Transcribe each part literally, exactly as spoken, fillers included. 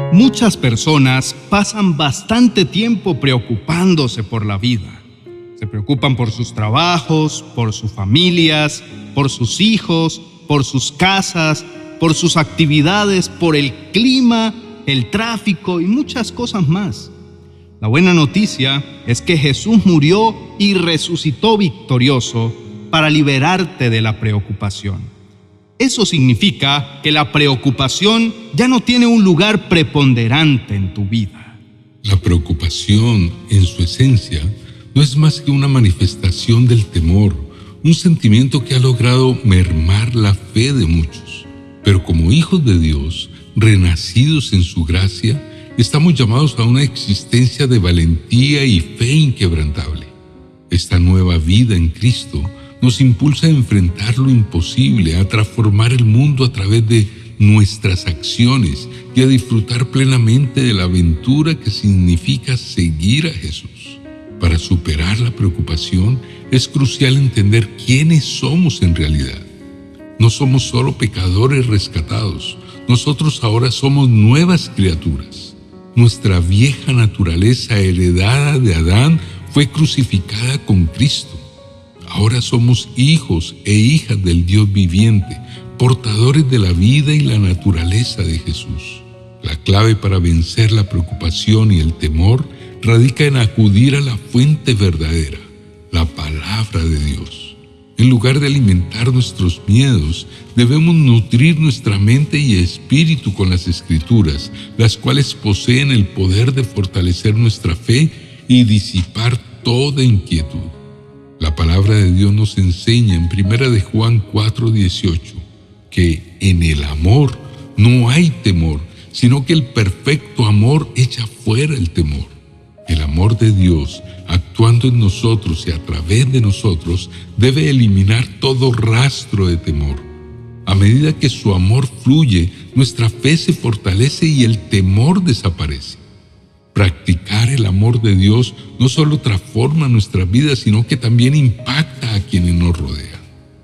Muchas personas pasan bastante tiempo preocupándose por la vida. Se preocupan por sus trabajos, por sus familias, por sus hijos, por sus casas, por sus actividades, por el clima, el tráfico y muchas cosas más. La buena noticia es que Jesús murió y resucitó victorioso para liberarte de la preocupación. Eso significa que la preocupación ya no tiene un lugar preponderante en tu vida. La preocupación, en su esencia, no es más que una manifestación del temor, un sentimiento que ha logrado mermar la fe de muchos. Pero como hijos de Dios, renacidos en su gracia, estamos llamados a una existencia de valentía y fe inquebrantable. Esta nueva vida en Cristo nos impulsa a enfrentar lo imposible, a transformar el mundo a través de nuestras acciones y a disfrutar plenamente de la aventura que significa seguir a Jesús. Para superar la preocupación es crucial entender quiénes somos en realidad. No somos solo pecadores rescatados, nosotros ahora somos nuevas criaturas. Nuestra vieja naturaleza heredada de Adán fue crucificada con Cristo. Ahora somos hijos e hijas del Dios viviente, portadores de la vida y la naturaleza de Jesús. La clave para vencer la preocupación y el temor radica en acudir a la fuente verdadera, la palabra de Dios. En lugar de alimentar nuestros miedos, debemos nutrir nuestra mente y espíritu con las Escrituras, las cuales poseen el poder de fortalecer nuestra fe y disipar toda inquietud. La palabra de Dios nos enseña en primera de Juan cuatro dieciocho que en el amor no hay temor, sino que el perfecto amor echa fuera el temor. El amor de Dios, actuando en nosotros y a través de nosotros, debe eliminar todo rastro de temor. A medida que su amor fluye, nuestra fe se fortalece y el temor desaparece. Practicar el amor de Dios no solo transforma nuestra vida, sino que también impacta a quienes nos rodean.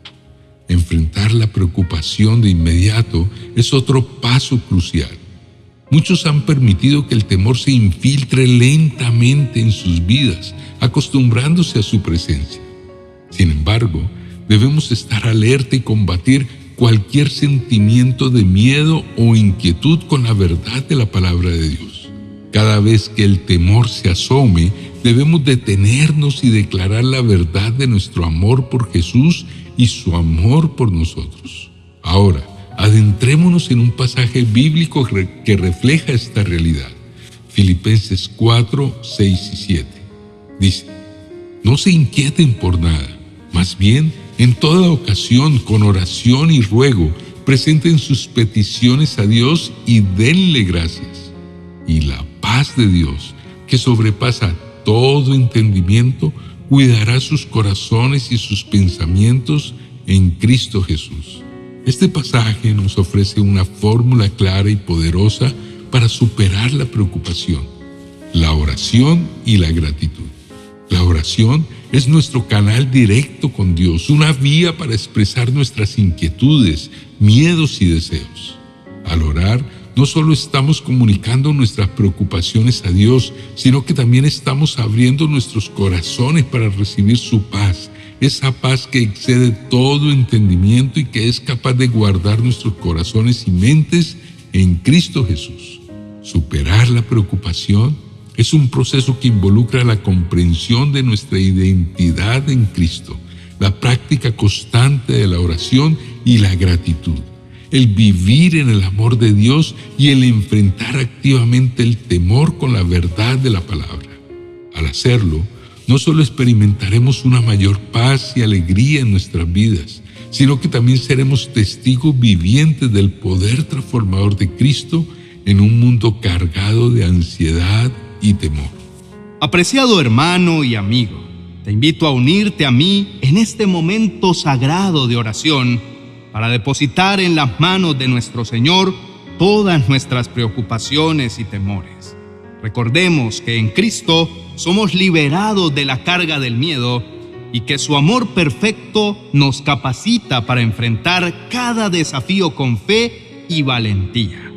Enfrentar la preocupación de inmediato es otro paso crucial. Muchos han permitido que el temor se infiltre lentamente en sus vidas, acostumbrándose a su presencia. Sin embargo, debemos estar alerta y combatir cualquier sentimiento de miedo o inquietud con la verdad de la palabra de Dios. Cada vez que el temor se asome, debemos detenernos y declarar la verdad de nuestro amor por Jesús y su amor por nosotros. Ahora, adentrémonos en un pasaje bíblico que refleja esta realidad. Filipenses cuatro, seis y siete. Dice: no se inquieten por nada, más bien, en toda ocasión, con oración y ruego, presenten sus peticiones a Dios y denle gracias. Y la paz de Dios, que sobrepasa todo entendimiento, cuidará sus corazones y sus pensamientos en Cristo Jesús. Este pasaje nos ofrece una fórmula clara y poderosa para superar la preocupación: la oración y la gratitud. La oración es nuestro canal directo con Dios, una vía para expresar nuestras inquietudes, miedos y deseos. Al orar, no solo estamos comunicando nuestras preocupaciones a Dios, sino que también estamos abriendo nuestros corazones para recibir su paz, esa paz que excede todo entendimiento y que es capaz de guardar nuestros corazones y mentes en Cristo Jesús. Superar la preocupación es un proceso que involucra la comprensión de nuestra identidad en Cristo, la práctica constante de la oración y la gratitud, el vivir en el amor de Dios y el enfrentar activamente el temor con la verdad de la palabra. Al hacerlo, no solo experimentaremos una mayor paz y alegría en nuestras vidas, sino que también seremos testigos vivientes del poder transformador de Cristo en un mundo cargado de ansiedad y temor. Apreciado hermano y amigo, te invito a unirte a mí en este momento sagrado de oración para depositar en las manos de nuestro Señor todas nuestras preocupaciones y temores. Recordemos que en Cristo somos liberados de la carga del miedo y que su amor perfecto nos capacita para enfrentar cada desafío con fe y valentía.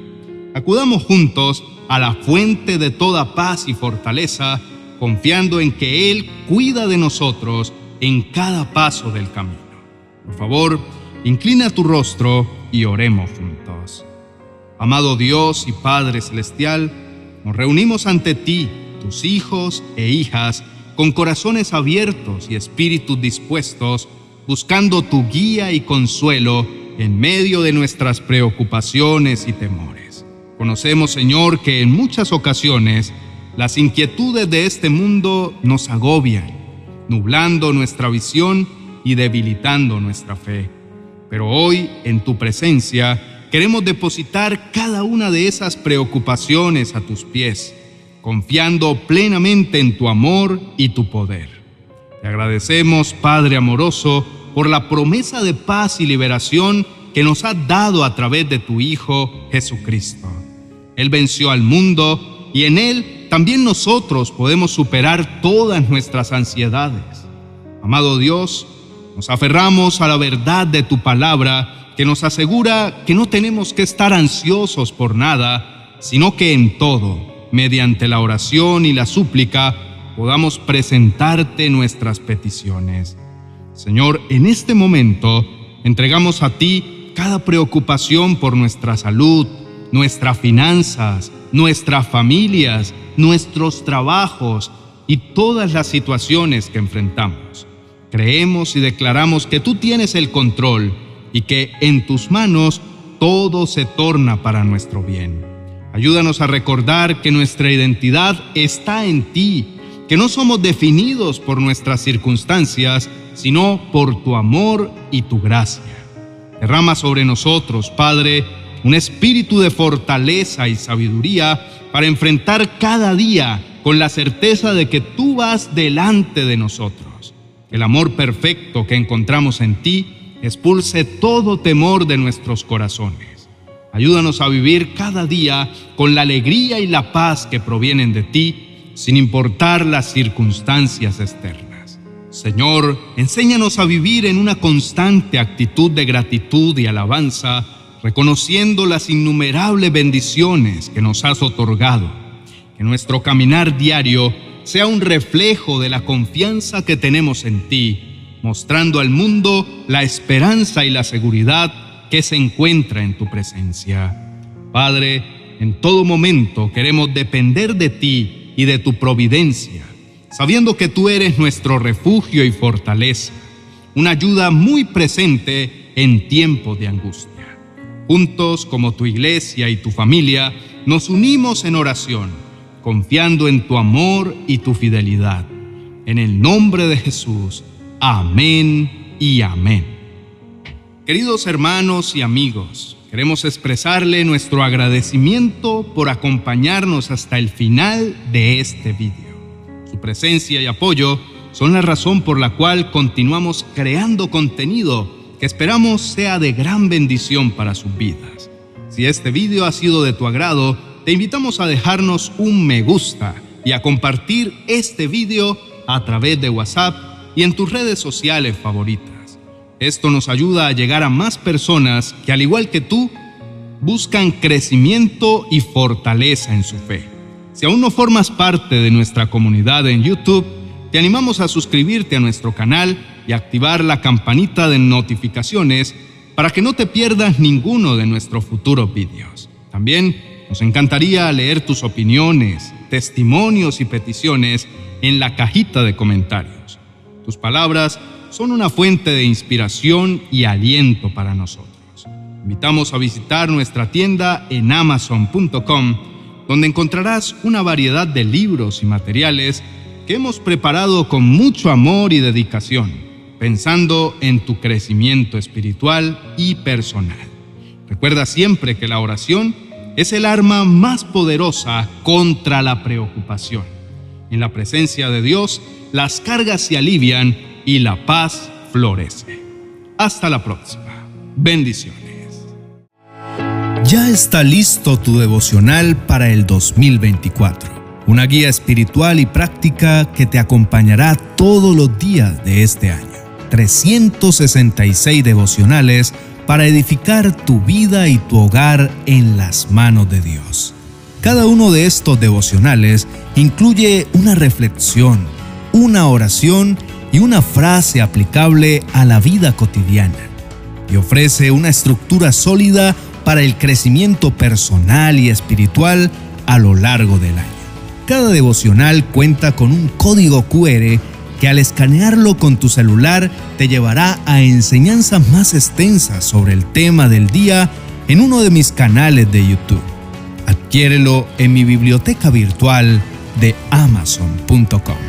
Acudamos juntos a la fuente de toda paz y fortaleza, confiando en que Él cuida de nosotros en cada paso del camino. Por favor, inclina tu rostro y oremos juntos. Amado Dios y Padre Celestial, nos reunimos ante ti, tus hijos e hijas, con corazones abiertos y espíritus dispuestos, buscando tu guía y consuelo en medio de nuestras preocupaciones y temores. Conocemos, Señor, que en muchas ocasiones las inquietudes de este mundo nos agobian, nublando nuestra visión y debilitando nuestra fe. Pero hoy, en tu presencia, queremos depositar cada una de esas preocupaciones a tus pies, confiando plenamente en tu amor y tu poder. Te agradecemos, Padre amoroso, por la promesa de paz y liberación que nos has dado a través de tu Hijo Jesucristo. Él venció al mundo y en Él también nosotros podemos superar todas nuestras ansiedades. Amado Dios, nos aferramos a la verdad de tu palabra que nos asegura que no tenemos que estar ansiosos por nada, sino que en todo, mediante la oración y la súplica, podamos presentarte nuestras peticiones. Señor, en este momento entregamos a ti cada preocupación por nuestra salud, nuestras finanzas, nuestras familias, nuestros trabajos y todas las situaciones que enfrentamos. Creemos y declaramos que tú tienes el control y que en tus manos todo se torna para nuestro bien. Ayúdanos a recordar que nuestra identidad está en ti, que no somos definidos por nuestras circunstancias, sino por tu amor y tu gracia. Derrama sobre nosotros, Padre, un espíritu de fortaleza y sabiduría para enfrentar cada día con la certeza de que tú vas delante de nosotros. El amor perfecto que encontramos en ti expulse todo temor de nuestros corazones. Ayúdanos a vivir cada día con la alegría y la paz que provienen de ti, sin importar las circunstancias externas. Señor, enséñanos a vivir en una constante actitud de gratitud y alabanza, reconociendo las innumerables bendiciones que nos has otorgado. Que nuestro caminar diario sea un reflejo de la confianza que tenemos en ti, mostrando al mundo la esperanza y la seguridad que se encuentra en tu presencia. Padre, en todo momento queremos depender de ti y de tu providencia, sabiendo que tú eres nuestro refugio y fortaleza, una ayuda muy presente en tiempos de angustia. Juntos, como tu iglesia y tu familia, nos unimos en oración, confiando en tu amor y tu fidelidad. En el nombre de Jesús, amén y amén. Queridos hermanos y amigos, queremos expresarle nuestro agradecimiento por acompañarnos hasta el final de este vídeo. Su presencia y apoyo son la razón por la cual continuamos creando contenido que esperamos sea de gran bendición para sus vidas. Si este vídeo ha sido de tu agrado, te invitamos a dejarnos un me gusta y a compartir este vídeo a través de WhatsApp y en tus redes sociales favoritas. Esto nos ayuda a llegar a más personas que, al igual que tú, buscan crecimiento y fortaleza en su fe. Si aún no formas parte de nuestra comunidad en YouTube, te animamos a suscribirte a nuestro canal y activar la campanita de notificaciones para que no te pierdas ninguno de nuestros futuros vídeos. También nos encantaría leer tus opiniones, testimonios y peticiones en la cajita de comentarios. Tus palabras son una fuente de inspiración y aliento para nosotros. Invitamos a visitar nuestra tienda en amazon punto com, donde encontrarás una variedad de libros y materiales que hemos preparado con mucho amor y dedicación, pensando en tu crecimiento espiritual y personal. Recuerda siempre que la oración es el arma más poderosa contra la preocupación. En la presencia de Dios, las cargas se alivian y la paz florece. Hasta la próxima. Bendiciones. Ya está listo tu devocional para el dos mil veinticuatro. Una guía espiritual y práctica que te acompañará todos los días de este año. trescientos sesenta y seis devocionales para edificar tu vida y tu hogar en las manos de Dios. Cada uno de estos devocionales incluye una reflexión, una oración y una frase aplicable a la vida cotidiana, y ofrece una estructura sólida para el crecimiento personal y espiritual a lo largo del año. Cada devocional cuenta con un código cu erre que al escanearlo con tu celular te llevará a enseñanzas más extensas sobre el tema del día en uno de mis canales de YouTube. Adquiérelo en mi biblioteca virtual de amazon punto com.